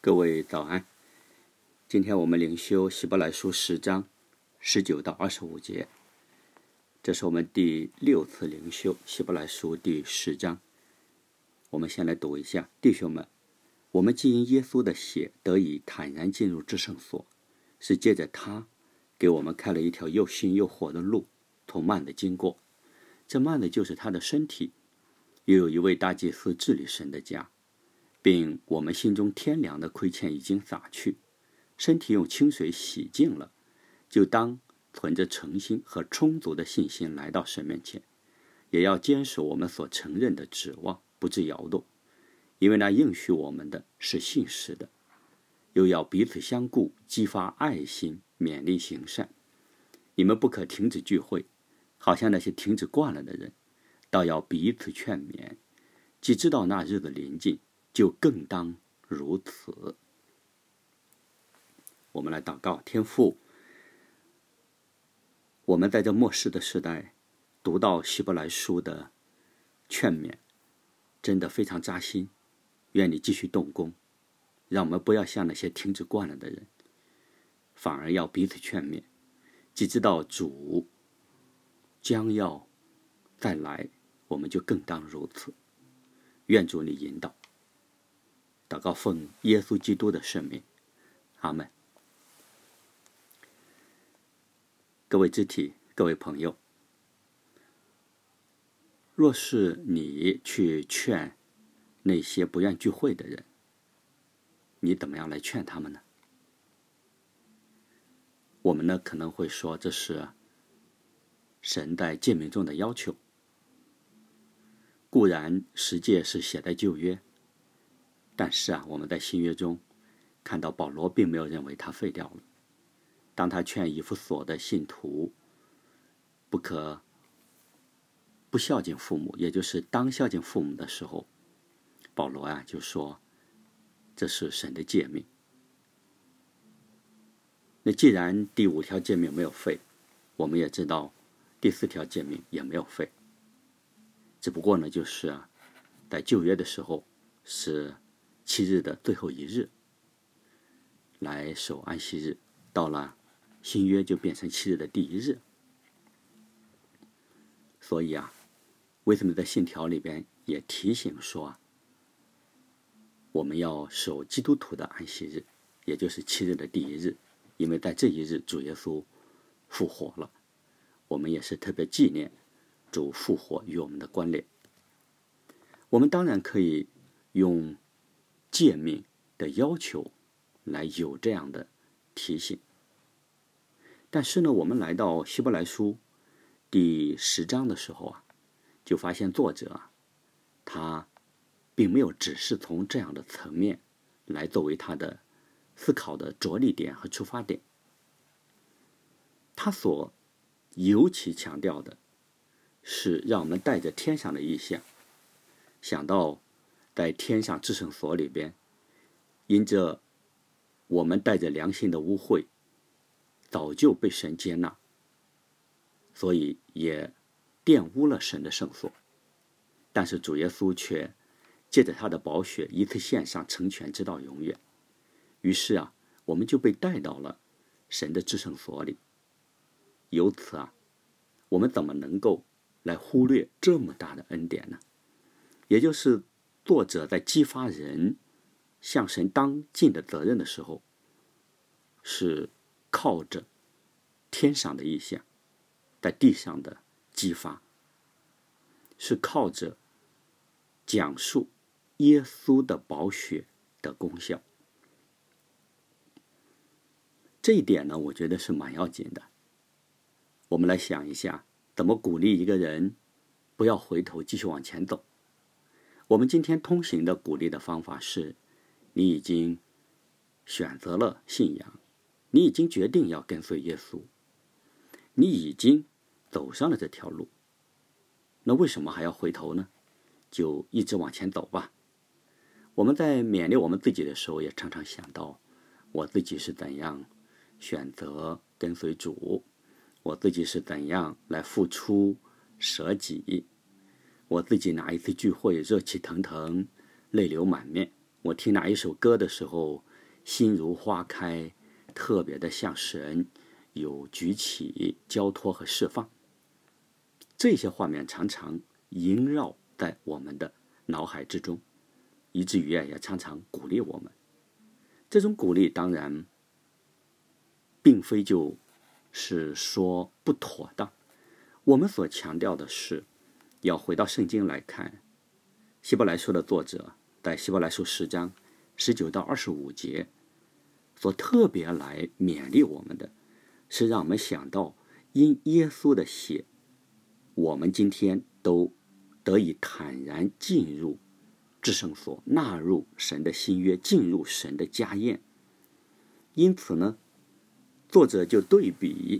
各位早安，今天我们灵修希伯来书10章19到25节，这是我们第6次灵修希伯来书第10章。我们先来读一下：弟兄们，我们既因耶稣的血得以坦然进入至圣所，是借着他给我们开了一条又新又活的路，从幔子经过。这幔子就是他的身体，又有一位大祭司治理神的家，并我们心中天良的亏欠已经洒去，身体用清水洗净了，就当存着诚心和充足的信心来到神面前，也要坚守我们所承认的指望，不致摇动，因为那应许我们的是信实的。又要彼此相顾，激发爱心，勉励行善。你们不可停止聚会，好像那些停止惯了的人，倒要彼此劝勉，既知道那日子临近，就更当如此。我们来祷告。天父，我们在这末世的时代读到希伯来书的劝勉，真的非常扎心。愿你继续动工，让我们不要像那些停止惯了的人，反而要彼此劝勉，既知道主将要再来，我们就更当如此。愿主你引导。祷告奉耶稣基督的圣名，阿们。各位肢体，各位朋友，若是你去劝那些不愿聚会的人，你怎么样来劝他们呢？我们呢可能会说，这是神在诫命中的要求。固然十诫是写在旧约，但是我们在新约中看到保罗并没有认为他废掉了。当他劝以弗所的信徒不孝敬父母，也就是当孝敬父母的时候，保罗就说这是神的诫命。那既然第5条诫命没有废，我们也知道第4条诫命也没有废，只不过呢就是在旧约的时候是7日的最后一日来守安息日，到了新约就变成7日的第1日。所以为什么在信条里边也提醒说我们要守基督徒的安息日，也就是7日的第1日，因为在这一日主耶稣复活了，我们也是特别纪念主复活与我们的关联。我们当然可以用诫命的要求来有这样的提醒，但是呢，我们来到希伯来书第10章的时候就发现作者他并没有只是从这样的层面来作为他的思考的着力点和出发点。他所尤其强调的是让我们带着天上的意象，想到在天上至圣所里边，因着我们带着良心的污秽早就被神接纳，所以也玷污了神的圣所，但是主耶稣却借着他的宝血一次献上，成全直到永远。于是我们就被带到了神的至圣所里。由此我们怎么能够来忽略这么大的恩典呢？也就是作者在激发人向神当尽的责任的时候，是靠着天上的意象在地上的激发，是靠着讲述耶稣的宝血的功效。这一点呢，我觉得是蛮要紧的。我们来想一下，怎么鼓励一个人不要回头继续往前走。我们今天通行的鼓励的方法是，你已经选择了信仰，你已经决定要跟随耶稣，你已经走上了这条路，那为什么还要回头呢？就一直往前走吧。我们在勉励我们自己的时候，也常常想到我自己是怎样选择跟随主，我自己是怎样来付出舍己，我自己哪一次聚会热气腾腾泪流满面，我听哪一首歌的时候心如花开，特别的向神有举起、交托和释放。这些画面常常萦绕在我们的脑海之中，以至于也常常鼓励我们。这种鼓励当然并非就是说不妥当，我们所强调的是要回到圣经来看，希伯来书的作者在希伯来书10章19到25节所特别来勉励我们的，是让我们想到因耶稣的血，我们今天都得以坦然进入至圣所，纳入神的新约，进入神的家宴。因此呢，作者就对比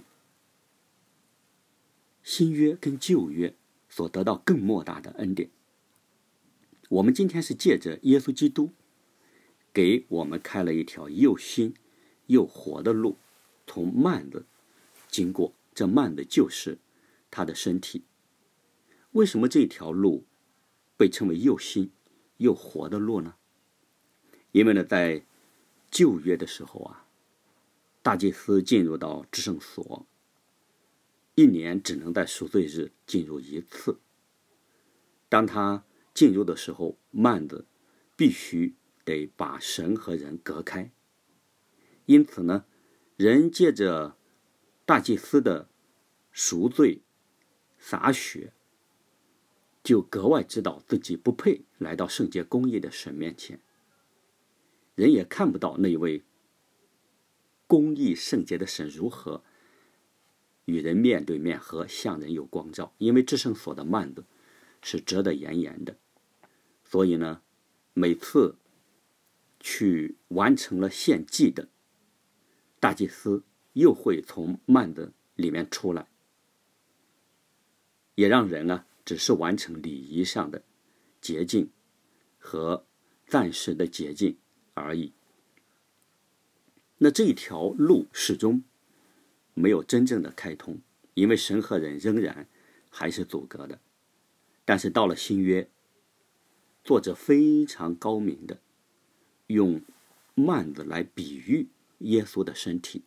新约跟旧约所得到更莫大的恩典。我们今天是借着耶稣基督给我们开了一条又新又活的路，从幔子经过，这幔子就是他的身体。为什么这条路被称为又新又活的路呢？因为呢，在旧约的时候啊，大祭司进入到至圣所，一年只能在赎罪日进入一次。当他进入的时候，幔子必须得把神和人隔开。因此呢，人借着大祭司的赎罪洒血，就格外知道自己不配来到圣洁公义的神面前。人也看不到那一位公义圣洁的神如何与人面对面和向人有光照，因为至圣所的幔子是遮得严严的。所以呢，每次去完成了献祭的大祭司又会从幔子里面出来，也让人啊只是完成礼仪上的洁净和暂时的洁净而已。那这一条路始终没有真正的开通，因为神和人仍然还是阻隔的。但是到了新约，作者非常高明的用幔子来比喻耶稣的身体。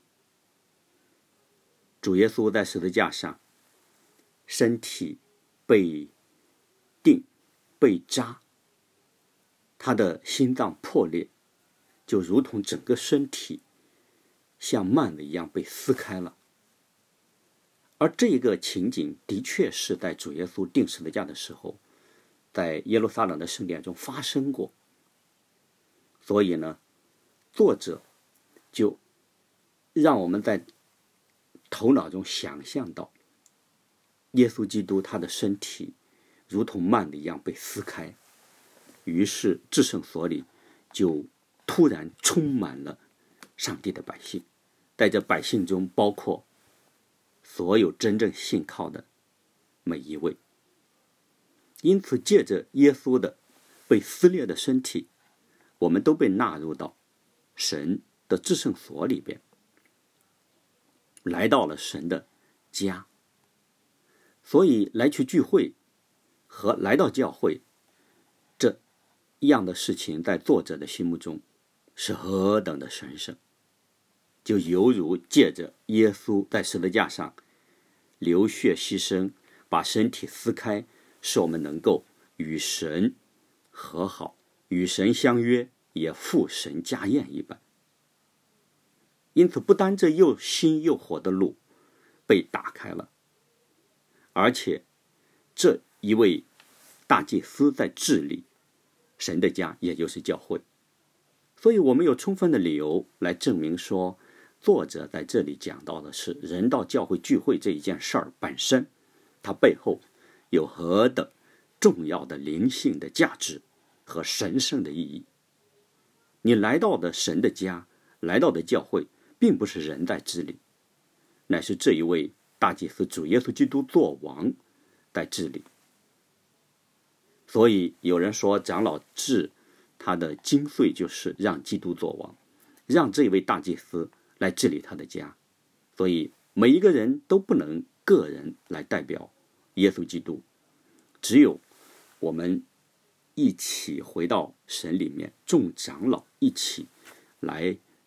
主耶稣在十字架上，身体被钉被扎，他的心脏破裂，就如同整个身体像幔子一样被撕开了。而这个情景的确是在主耶稣钉十字架的时候，在耶路撒冷的圣殿中发生过。所以呢，作者就让我们在头脑中想象到耶稣基督他的身体如同幔子一样被撕开，于是至圣所里就突然充满了上帝的百姓，在这百姓中包括所有真正信靠的每一位。因此借着耶稣的被撕裂的身体，我们都被纳入到神的至圣所里边，来到了神的家。所以来去聚会和来到教会这样的事情，在作者的心目中是何等的神圣，就犹如借着耶稣在十字架上流血牺牲，把身体撕开，使我们能够与神和好，与神相约，也赴神家宴一般。因此不单这又新又活的路被打开了，而且这一位大祭司在治理神的家，也就是教会。所以我们有充分的理由来证明说，作者在这里讲到的是人到教会聚会这一件事儿本身，它背后有何等重要的灵性的价值和神圣的意义。你来到的神的家，来到的教会，并不是人在治理，乃是这一位大祭司主耶稣基督作王在治理。所以有人说，长老治他的精髓就是让基督作王，让这位大祭司来治理他的家。所以每一个人都不能个人来代表耶稣基督，只有我们一起回到神里面，众长老一起来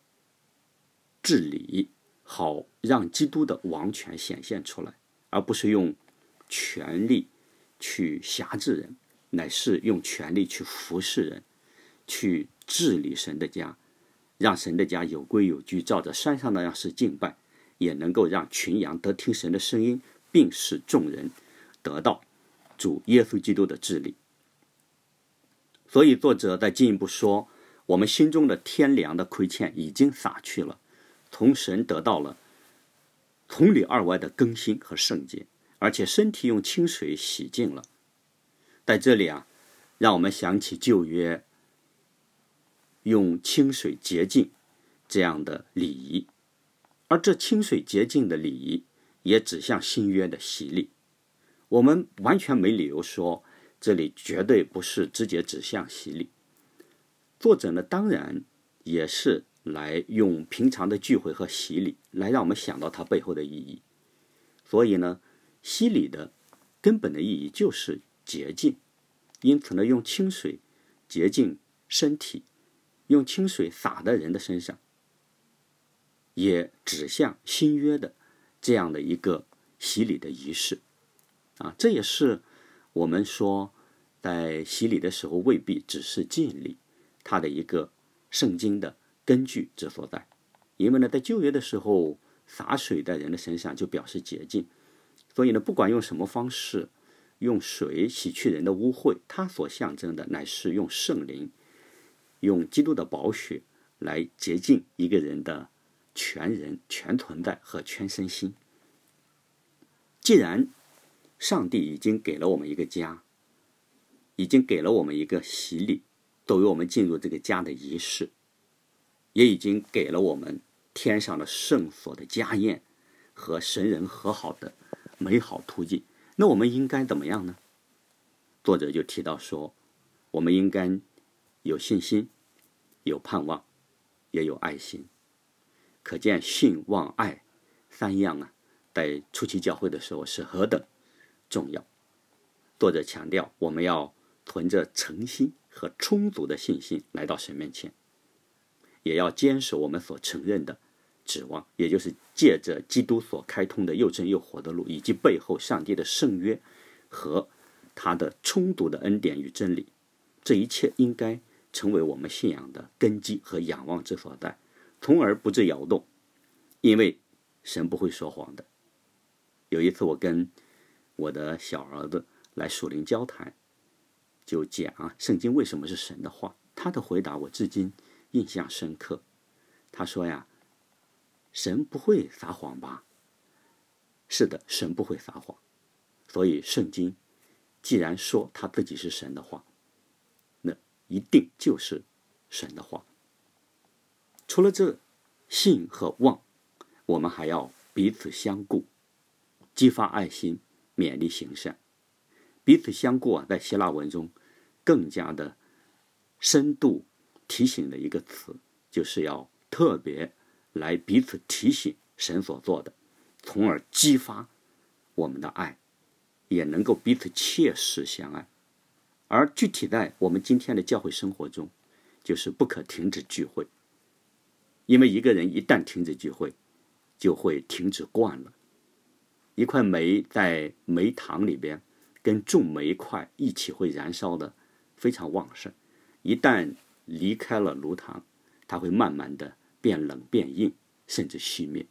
治理，好让基督的王权显现出来，而不是用权力去辖制人，乃是用权力去服侍人，去治理神的家，让神的家有规有矩，照着山上那样式敬拜，也能够让群羊得听神的声音，并使众人得到主耶稣基督的治理。所以作者再进一步说，我们心中的天良的亏欠已经洒去了，从神得到了从里而外的更新和圣洁，而且身体用清水洗净了。在这里让我们想起旧约用清水洁净这样的礼仪，而这清水洁净的礼仪也指向新约的洗礼。我们完全没理由说这里绝对不是直接指向洗礼。作者呢，当然也是来用平常的聚会和洗礼来让我们想到它背后的意义。所以呢，洗礼的根本的意义就是洁净，因此呢，用清水洁净身体，用清水洒在人的身上，也指向新约的这样的一个洗礼的仪式这也是我们说在洗礼的时候未必只是浸礼，它的一个圣经的根据之所在。因为呢，在旧约的时候洒水在人的身上就表示洁净，所以呢，不管用什么方式，用水洗去人的污秽，它所象征的乃是用圣灵，用基督的宝血来洁净一个人的全人、全存在和全身心。既然上帝已经给了我们一个家，已经给了我们一个洗礼，作为我们进入这个家的仪式，也已经给了我们天上的圣所的家宴和神人和好的美好途径，那我们应该怎么样呢？作者就提到说，我们应该有信心，有盼望，也有爱心。可见信望爱三样在初期教会的时候是何等重要。作者强调，我们要存着诚心和充足的信心来到神面前，也要坚守我们所承认的指望，也就是借着基督所开通的又真又活的路，以及背后上帝的圣约和他的充足的恩典与真理。这一切应该成为我们信仰的根基和仰望之所在，从而不致摇动，因为神不会说谎的。有一次我跟我的小儿子来属灵交谈，就讲圣经为什么是神的话，他的回答我至今印象深刻。他说神不会撒谎吧？是的，神不会撒谎。所以圣经既然说他自己是神的话，那一定就是神的话。除了这信和望，我们还要彼此相顾，激发爱心，勉励行善。彼此相顾在希腊文中更加的深度提醒的一个词，就是要特别来彼此提醒神所做的，从而激发我们的爱，也能够彼此切实相爱。而具体在我们今天的教会生活中，就是不可停止聚会。因为一个人一旦停止聚会，就会停止惯了。一块煤在煤糖里边跟众煤块一起会燃烧的非常旺盛，一旦离开了炉膛，它会慢慢的变冷变硬，甚至熄灭。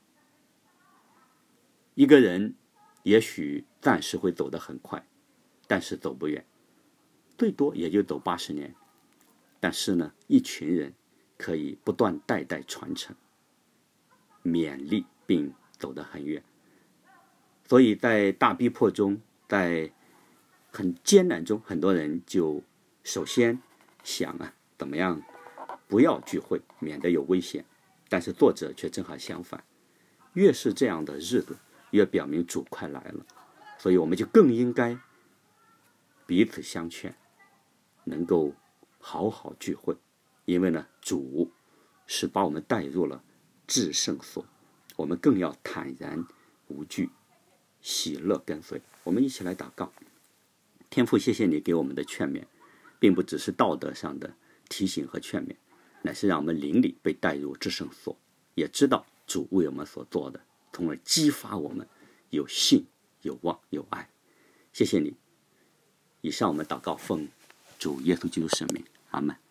一个人也许暂时会走得很快，但是走不远，最多也就走80年。但是呢，一群人可以不断代代传承，勉励并走得很远。所以在大逼迫中，在很艰难中，很多人就首先想怎么样不要聚会，免得有危险。但是作者却正好相反，越是这样的日子，越表明主快来了。所以我们就更应该彼此相劝，能够好好聚会。因为呢，主是把我们带入了至圣所，我们更要坦然无惧，喜乐跟随。我们一起来祷告。天父，谢谢你给我们的劝勉，并不只是道德上的提醒和劝勉，乃是让我们灵里被带入至圣所， 也知道主为我们所做的，从而激发我们有信、有望、有爱。谢谢你。以上我们祷告奉主耶稣基督圣名，阿们。